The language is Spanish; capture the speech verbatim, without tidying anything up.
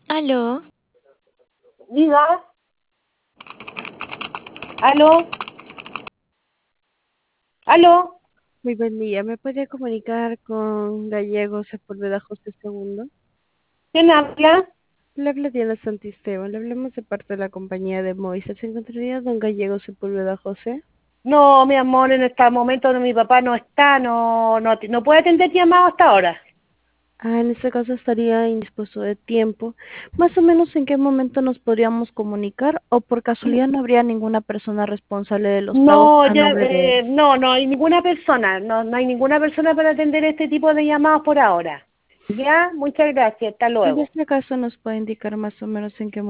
¿Aló? Diga, aló, aló, Muy buen día. ¿Me podría comunicar con Gallego Sepúlveda José segundo? ¿quién habla? Le habla Diana Santisteban. Le hablamos de parte de la compañía de Moisés. ¿Se encontraría don Gallego Sepúlveda José? No, mi amor, en este momento no, mi papá no está, no, no, no puede atender llamado hasta ahora. Ah, en este caso estaría indispuesto de tiempo. Más o menos en qué momento nos podríamos comunicar o por casualidad no habría ninguna persona responsable de los pagos No, a ya, nombre de eh, él. no, no hay ninguna persona, no, no hay ninguna persona para atender este tipo de llamados por ahora. Ya, muchas gracias, hasta En luego. este caso nos puede indicar más o menos en qué